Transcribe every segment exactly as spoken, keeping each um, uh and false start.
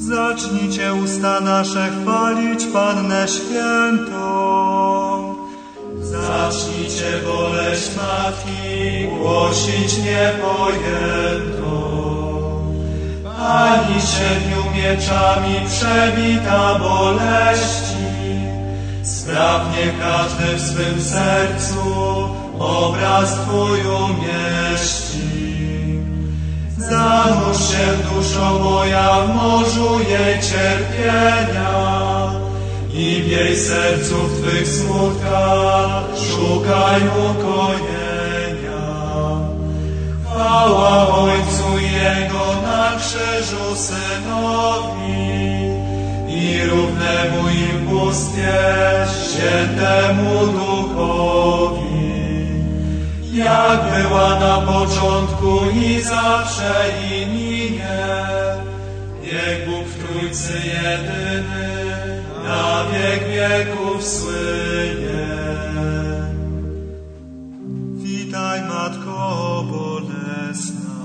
Zacznijcie usta nasze chwalić Pannę Świętą. Zacznijcie boleść Matki głosić niepojętą. Pani siedmiu mieczami przebita boleści, sprawnie każdy w swym sercu obraz Twój umieści. Zanurz się, duszo moja, w morzu jej cierpienia i w jej sercu w Twych smutkach szukaj ukojenia. Chwała Ojcu Jego na krzyżu Synowi i równemu im bóstwie Świętemu Duchowi, jak była na początku i zawsze i minie, niech Bóg w Trójcy jedyny na wiek wieków słynie. Witaj, Matko bolesna,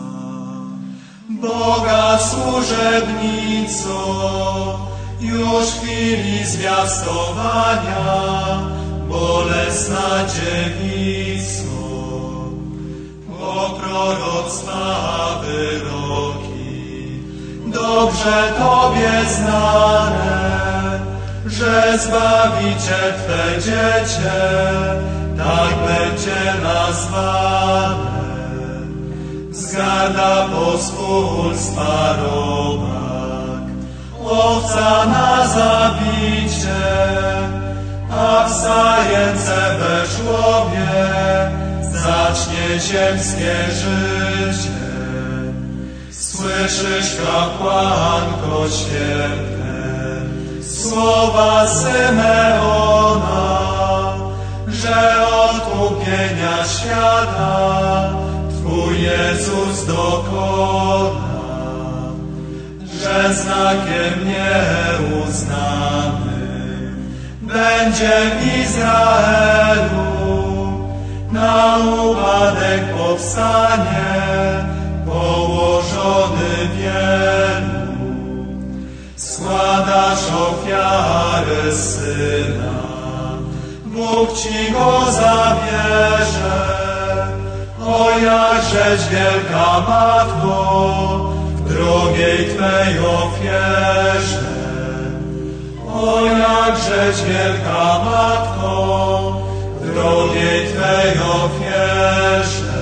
Boga służebnico, już w chwili zwiastowania, bolesna dziewico, bo proroctwa wyroki dobrze Tobie znane, że Zbawiciel Twe dziecię tak będzie nazwane. Zgarda pospólstwa robak, owca na zabicie, a w zajęce we żłobie zacznie ziemskie życie. Słyszysz, kapłanko święte, słowa Symeona, że odkupienia świata Twój Jezus dokona, że znakiem nieuznanym będzie w Izraelu na upadek powstanie położony wielu. Składasz ofiarę Syna, Bóg Ci go zabierze. O jakżeś wielka Matko, w drogiej Twej ofierze. O jakżeś wielka Matko, w drogiej Twej ofierze.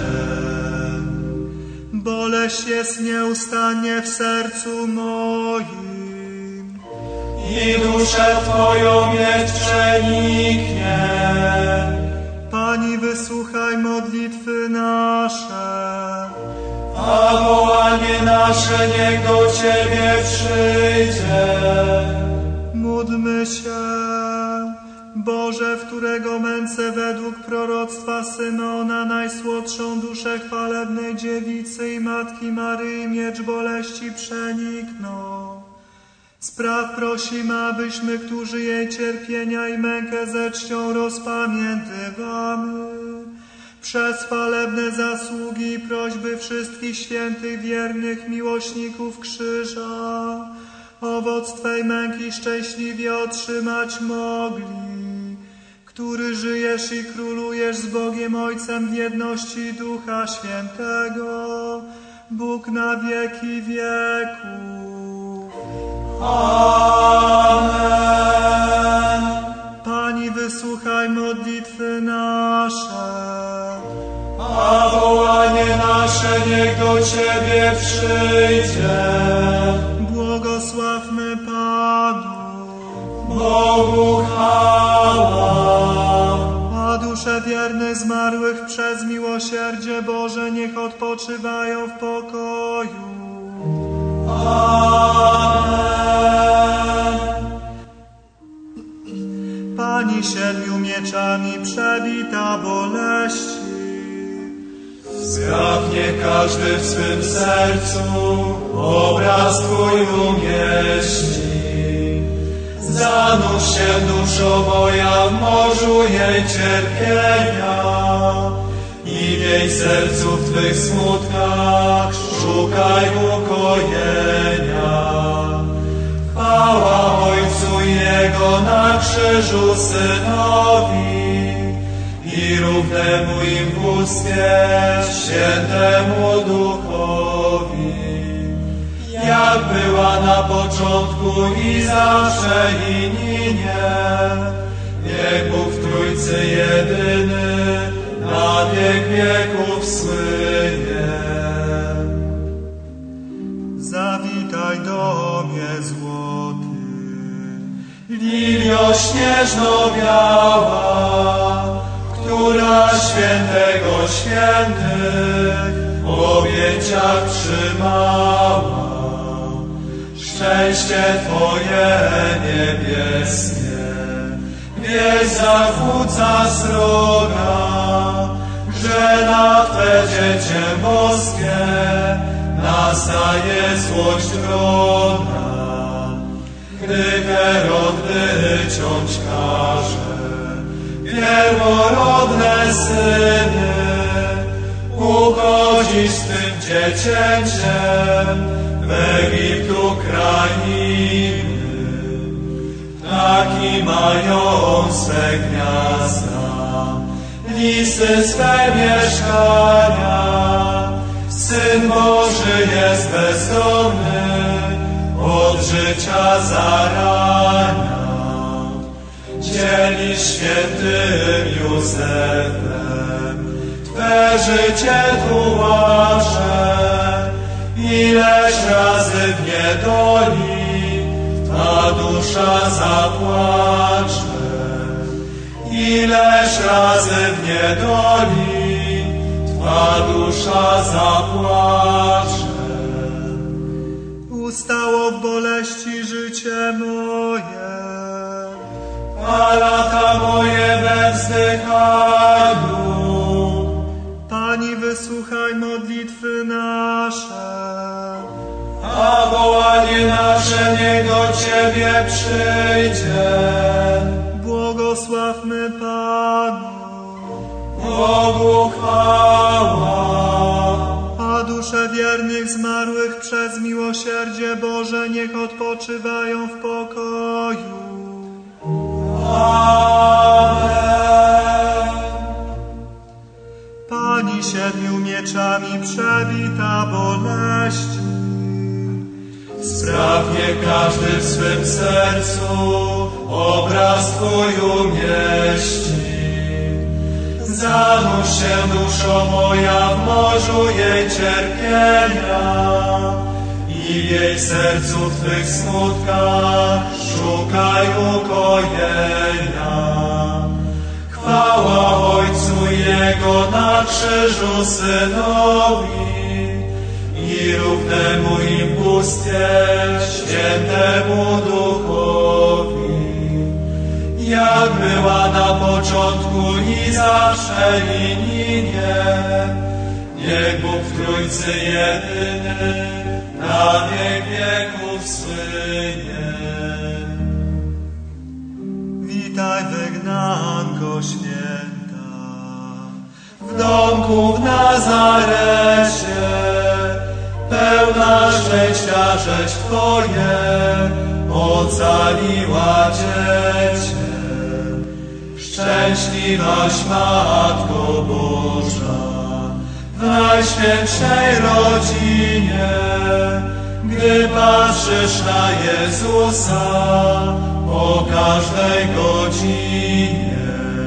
boleść jest nieustannie w sercu moim i duszę Twoją niech przeniknie. Pani, wysłuchaj modlitwy nasze, a wołanie nasze niech do Ciebie przyjdzie. Módlmy się. Boże, w którego męce według proroctwa Symeona najsłodszą duszę chwalebnej dziewicy i Matki Maryi miecz boleści przeniknął. Spraw prosimy, abyśmy, którzy jej cierpienia i mękę ze czcią rozpamiętywamy, przez chwalebne zasługi i prośby wszystkich świętych, wiernych miłośników krzyża, owoc Twej męki szczęśliwie otrzymać mogli, który żyjesz i królujesz z Bogiem Ojcem w jedności Ducha Świętego, Bóg na wieki wieków. Amen. Pani, wysłuchaj modlitwy nasze, a wołanie nasze niech do Ciebie przyjdzie. Błogosławmy Panu. Bogu chwała. A dusze wiernych zmarłych przez miłosierdzie Boże niech odpoczywają w pokoju. Amen. Pani siedmiu mieczami przebita boleści, Zgrabnie każdy w swym sercu obraz Twój umieści. Zanurz się, duszo moja, w morzu jej cierpienia i w jej sercu w Twych smutkach szukaj ukojenia. Jego na krzyżu Synowi i równemu im w bóstwie Świętemu Duchowi, jak była na początku i zawsze i ninie, niech Bóg w Trójcy jedyny na wiek wieków słynie. Zawitaj do mnie złoty, Lilio śnieżno-biała, która świętego świętych w objęciach trzymała. Szczęście Twoje niebieskie wieś zakłóca sroga, że na Twe dziecię boskie nastaje złość wroga. Gdy Herod wyciąć każe pierworodne syny, uchodzisz z tym dziecięciem w Egiptu krainy. Ptaki mają swe gniazda, lisy swe mieszkania. Syn Boży jest bezdomny, od życia zarania. Dzielisz świętym Józefem Twe życie tułacze. Ileż razy w niedoli ta dusza zapłacze. Ileż razy w niedoli Twa dusza zapłacze. ustało w boleści życie moje, a lata moje we wzdychaniu. Pani, wysłuchaj modlitwy nasze, A wołanie nasze niech do Ciebie przyjdzie. błogosławmy Panu. Bogu chwała. A dusze wiernych zmarłych przez miłosierdzie Boże niech odpoczywają w pokoju. Amen. Pani siedmiu mieczami przebita boleści, Sprawnie każdy w swym sercu obraz Twój umieści. Zanurz się, duszo moja, w morzu jej cierpienia i w jej sercu w Twych smutkach szukaj ukojenia. Chwała Ojcu Jego na krzyżu Synowi i równemu im bóstwie Świętemu Duchowi, jak była na początku i zawsze i ninie, niech Bóg w Trójcy jedyny na wiek wieków słynie. witaj wygnanko święta, W domku w Nazarecie pełna szczęścia rzecz Twoje ocaliła dziecię. Szczęśliwaś Matko Boża w Najświętszej rodzinie, gdy patrzysz na Jezusa o każdej godzinie.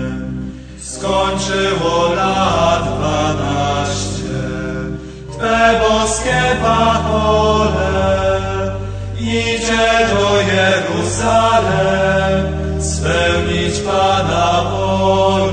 Skończyło lat dwanaście Twe boskie pachole, idzie do Jeruzalem spełnić Pana wolę.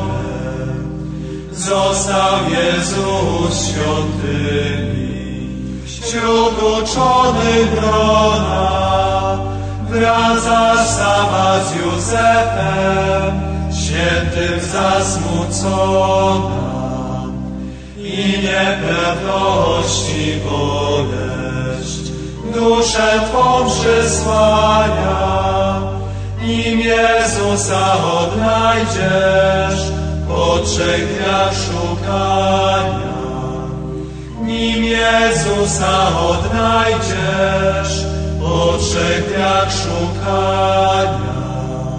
Został Jezus świątyni wśród uczonych grona, wraca sama z Józefem świętym zasmucona. I niepewności boleść duszę Twą przysłania, nim Jezusa odnajdziesz po trzech dniach szukania. Nim Jezusa odnajdziesz po trzech dniach szukania.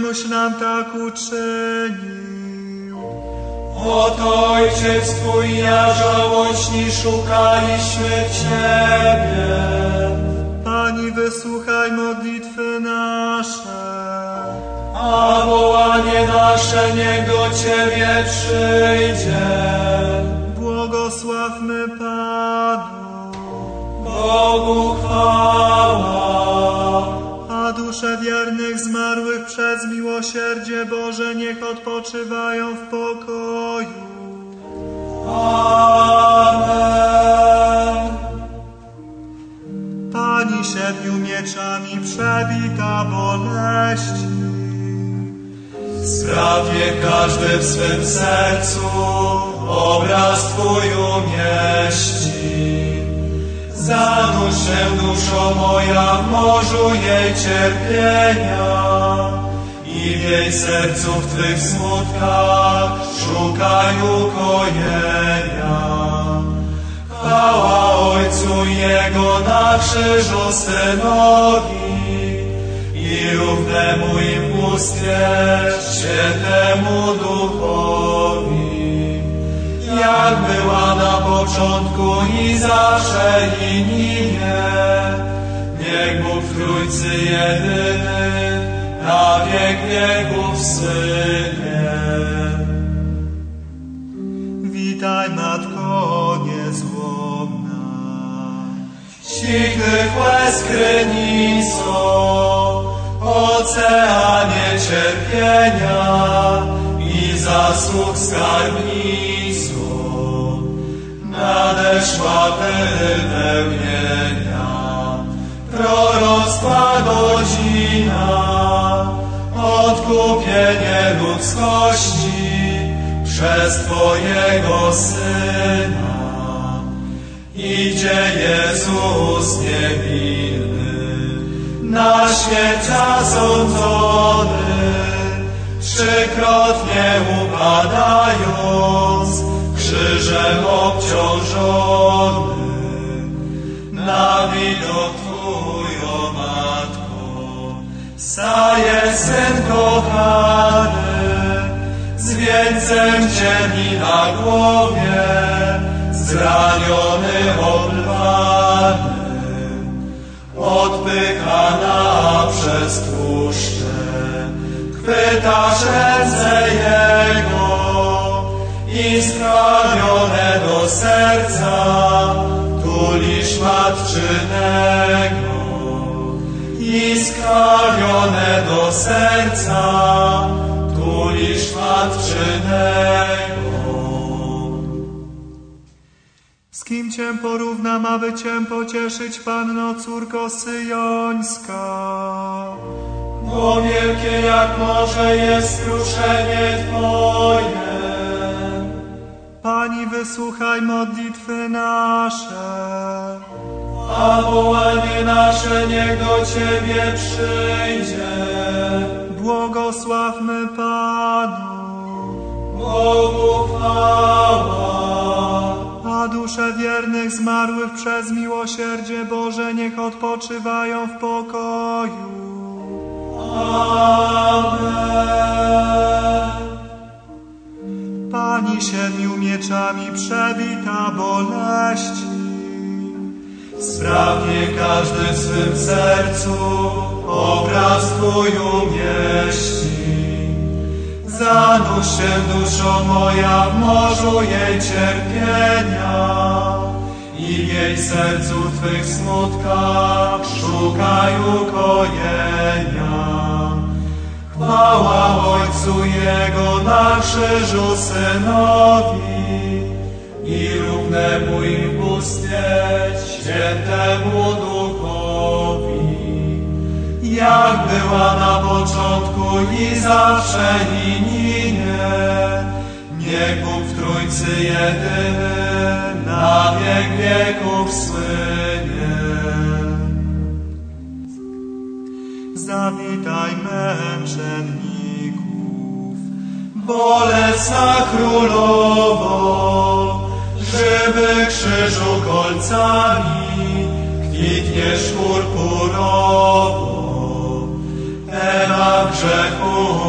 czemuś nam tak uczynił? Oto Ojciec Twój, ja żałośni szukaliśmy Ciebie. Pani, wysłuchaj modlitwy nasze, a wołanie nasze niech do Ciebie przyjdzie. Błogosławmy Panu. Bogu chwała. A dusze wiernych zmarłych przez miłosierdzie Boże niech odpoczywają w pokoju. Amen. Pani siedmiu mieczami przebita boleści, sprawie każdy w swym sercu obraz Twój umieści. Zanurz się, duszo moja, w morzu jej cierpienia i w jej sercu w Twych smutkach szukaj ukojenia. Chwała Ojcu Jego na krzyżu Synowi i równemu im bóstwie, Świętemu Duchowi, jak była na początku i zawsze i nigdzie, niech Bóg w Trójcy jedyny na wiek wieków Synie. Witaj, Matko niezłomna, Cichych łez krynico, oceanie cierpienia i zasług skarbnico, nadeszła wypełnienia proroctwa godzina, odkupienie ludzkości przez Twojego Syna. Idzie Jezus niewinny, na śmierć zasądzony, trzykrotnie upadając, krzyżem obciążony. Na widok Twój, o Matko, staje Syn kochany, z wieńcem cieni na głowie, zraniony, oblany, odpychana przez tłuszcze, chwytasz ręce Jego i skrawione do serca tulisz matczynego, i skrawione do serca tulisz matczynego. z kim Cię porównam, aby Cię pocieszyć, Panno córko syjońska? Bo wielkie jak morze jest skruszenie Twoje. Pani, wysłuchaj modlitwy nasze, a wołanie nasze niech do Ciebie przyjdzie. błogosławmy Panu. Bogu chwała. A dusze wiernych zmarłych przez miłosierdzie Boże niech odpoczywają w pokoju. Amen. Pani siedmiu mieczami przebita boleści, sprawnie każdy w swym sercu obraz Twój umieści. Zanurz się, duszo moja, w morzu jej cierpienia i w jej sercu w Twych smutkach szukaj ukojenia. Chwała Ojcu Jego na krzyżu Synowi i równemu im bóstwie, Świętemu Duchowi, jak była na początku i zawsze i nigdzie, niech Bóg w Trójcy jedyny na wiek wieków słynie. Zawitaj męczenników, Bolesna Królowo, żywy krzyżu kolcami, kwitniesz purpurowo, Ewa grzechu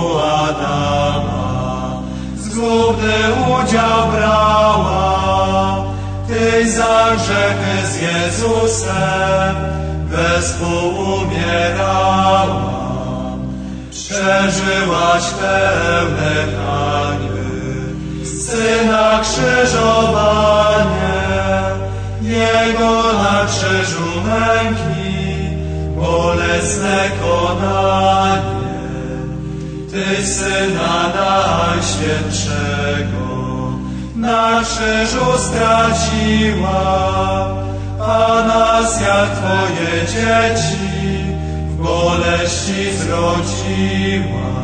udział brała, Tyś za grzechy z Jezusem wespół umierała. Przeżyłaś pełne hańby, Syna krzyżowanie, Jego na krzyżu męki, bolesne konanie. Tyś Syna Najświętszego na krzyżu straciła, a nas jak Twoje dzieci w boleści zrodziła.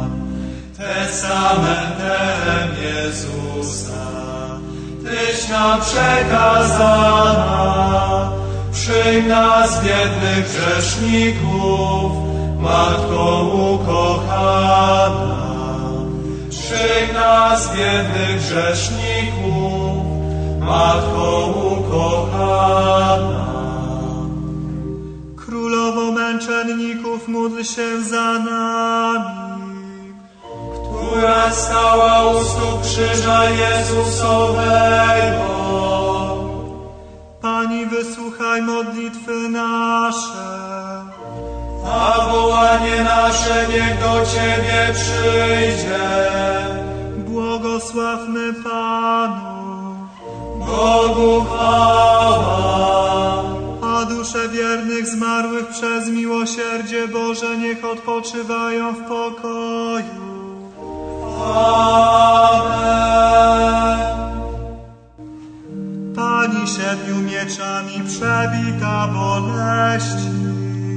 Testamentem Jezusa Tyś nam przekazana, przyjm nas biednych grzeszników, Matko ukochana. Przyjm nas biednych grzeszników, Matko ukochana. Królowo męczenników, módl się za nami, która stała u stóp krzyża Jezusowego. Pani, wysłuchaj modlitwy nasze, a wołanie nasze niech do Ciebie przyjdzie. Błogosławmy Panu, Bogu chwała. a dusze wiernych zmarłych przez miłosierdzie Boże niech odpoczywają w pokoju. Amen. Pani siedmiu mieczami przebita boleści,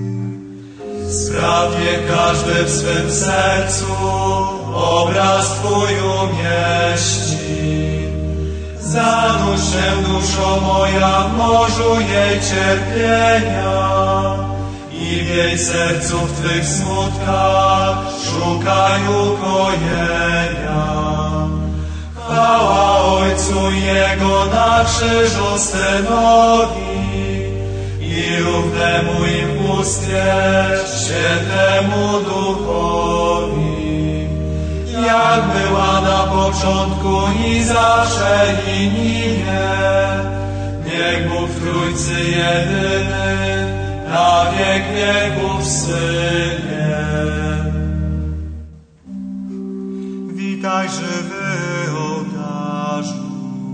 Sprawie każdy w swym sercu obraz Twój umieści. Zanurz się, duszo moja, w morzu jej cierpienia i w jej sercu w Twych smutkach szukaj ukojenia. Chwała Ojcu Jego na krzyżu Synowi i równemu im w bóstwie Świętemu Duchowi, jak była na początku i zawsze i nigdzie. Niech Bóg w Trójcy jedyny na wiek wieków Synie. witaj żywy ołtarzu,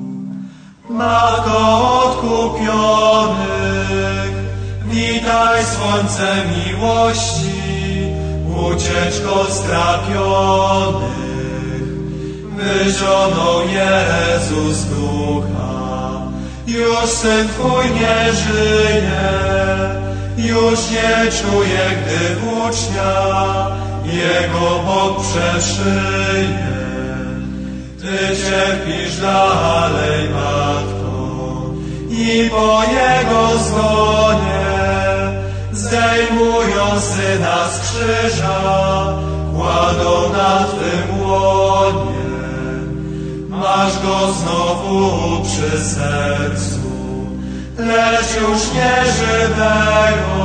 Matko odkupionych, witaj słońce miłości, ucieczko strapionych. Wyzionął Jezus ducha, już Syn Twój nie żyje, już nie czuje, gdy włócznia Jego bok przeszyje. Ty cierpisz dalej, Matko, i po Jego zgonie zdejmują Syna z krzyża, kładą na Twym łonie. Masz Go znowu przy sercu, lecz już nieżywego,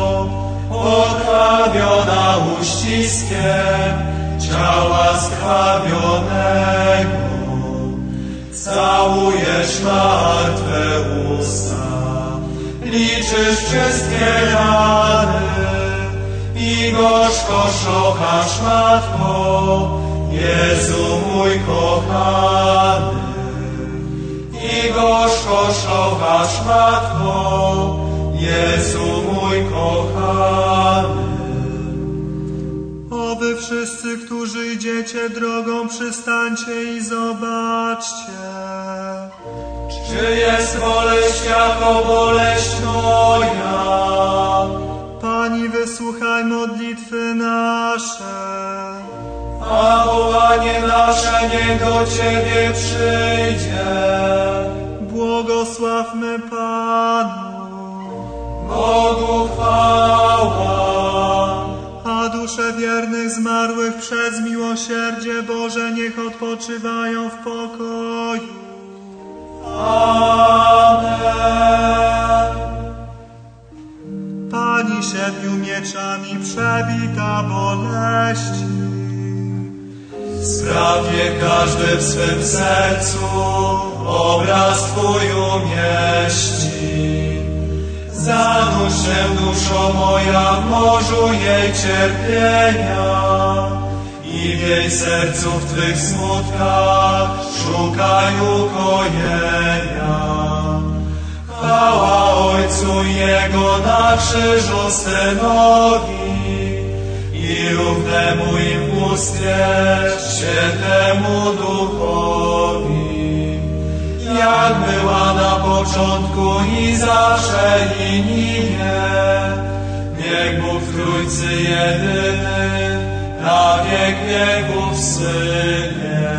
pokrwawiona uściskiem ciała skrwawionego. Całujesz martwe usta, liczysz wszystkie rany i gorzko szokasz, Matko, Jezu mój kochany. I gorzko szokasz, Matko, Jezu mój kochany. O wy wszyscy, którzy idziecie drogą, przystańcie i zobaczcie. Czy jest boleść jako boleść moja? Pani, wysłuchaj modlitwy nasze, a wołanie nasze niech do Ciebie przyjdzie. Błogosławmy Panu, Bogu chwała. a dusze wiernych zmarłych przez miłosierdzie Boże niech odpoczywają w pokoju. Amen. Pani siedmiu mieczami przebita boleści, Sprawie każdy w swym sercu obraz Twój umieści. Zanurz się, duszo moja, w morzu jej cierpienia i w jej sercu w Twych smutkach szukaj ukojenia. Chwała Ojcu Jego na krzyżu Synowi i równemu im w bóstwie Świętemu Duchowi, jak była na początku i zawsze i nigdzie. Niech Bóg w Trójcy jedyny na wiek wieków Synie.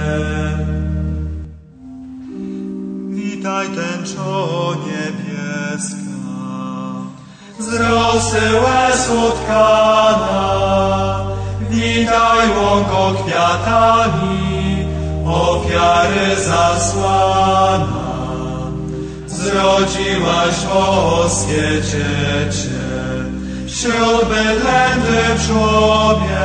Witaj tęczo niebieska, z rosy łez utkana, witaj łąko kwiatami, ofiary zasłana. Zrodziłaś boskie dziecię, wśród bydlęty w żłobie,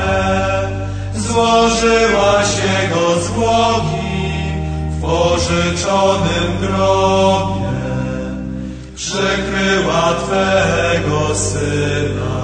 złożyłaś jego zwłoki w pożyczonym grobie. Przykryła Twego Syna,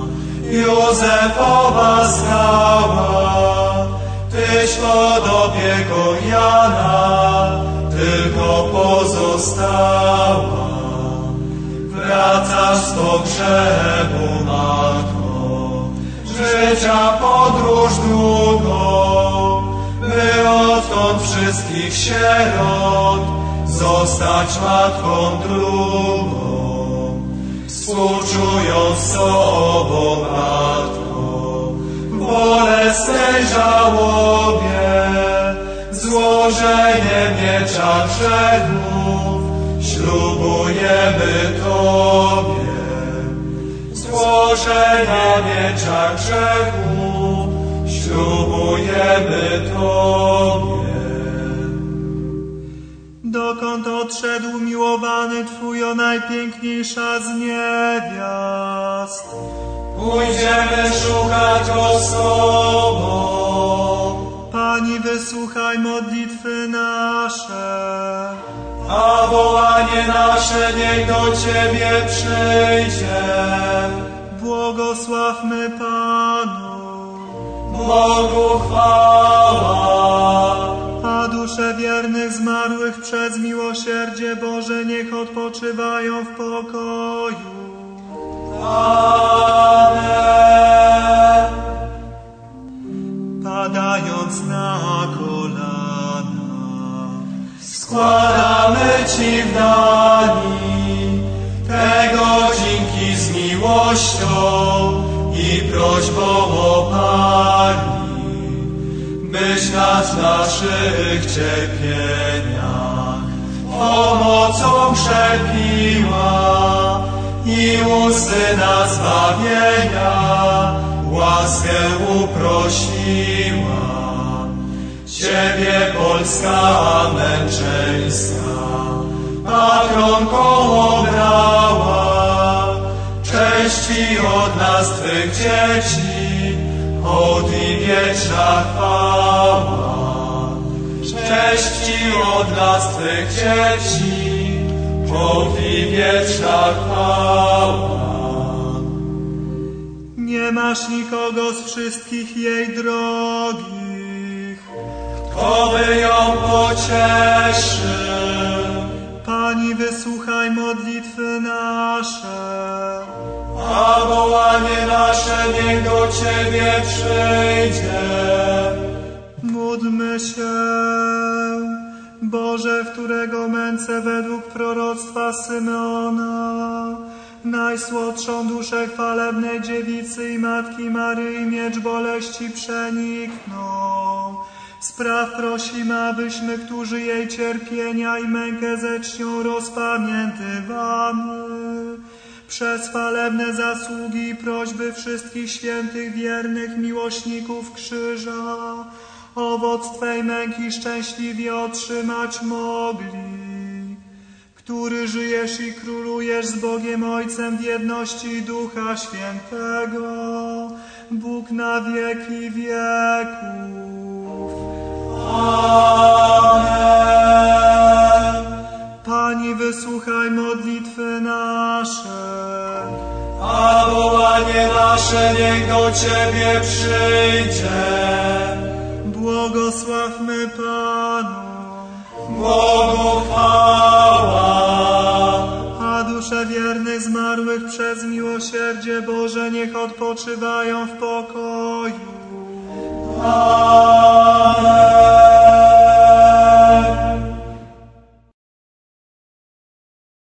Józefowa skała, Tyś pod opieką Jana tylko pozostała. Wracasz z pogrzebu, Matko, życia podróż długą, by odtąd wszystkich sierot zostać matką drugą. Współczując sobą, Matko, w bolesnej żałobie, złożenie miecza grzechów ślubujemy Tobie. Złożenie miecza grzechów ślubujemy Tobie. Dokąd odszedł miłowany Twój, o najpiękniejsza z niewiast? Pójdziemy szukać Go z Tobą. Pani, wysłuchaj modlitwy nasze, a wołanie nasze niech do Ciebie przyjdzie. Błogosławmy Panu. Bogu chwała. A dusze wiernych zmarłych przez miłosierdzie Boże niech odpoczywają w pokoju. Amen. Padając na kolana, składamy Ci w dani tego dzięki z miłością i prośbą o Pani, byś nas w naszych cierpieniach pomocą krzepiła i u Syna zbawienia łaskę uprosiła. Ciebie Polska męczeńska patronką obrała, cześci od nas Twych dzieci, hołd i wieczna chwała. Cześci od nas Twych dzieci, hołd i wieczna chwała. Nie masz nikogo z wszystkich jej drogich, kto by ją pocieszył. Pani, wysłuchaj modlitwy nasze, a wołanie nasze niech do Ciebie przyjdzie. Módlmy się. Boże, w którego męce według proroctwa Symeona najsłodszą duszę chwalebnej dziewicy i Matki Maryi miecz boleści przeniknął. Spraw prosimy, abyśmy, którzy jej cierpienia i mękę ze czcią rozpamiętywamy, przez chwalebne zasługi i prośby wszystkich świętych, wiernych miłośników krzyża, owoc Twej męki szczęśliwie otrzymać mogli, który żyjesz i królujesz z Bogiem Ojcem w jedności Ducha Świętego, Bóg na wieki wieków. Amen. Pani, wysłuchaj modlitwy nasze. A wołanie nasze niech do Ciebie przyjdzie. Błogosławmy Panu. Bogu chwała. A dusze wiernych zmarłych przez miłosierdzie Boże niech odpoczywają w pokoju. Amen.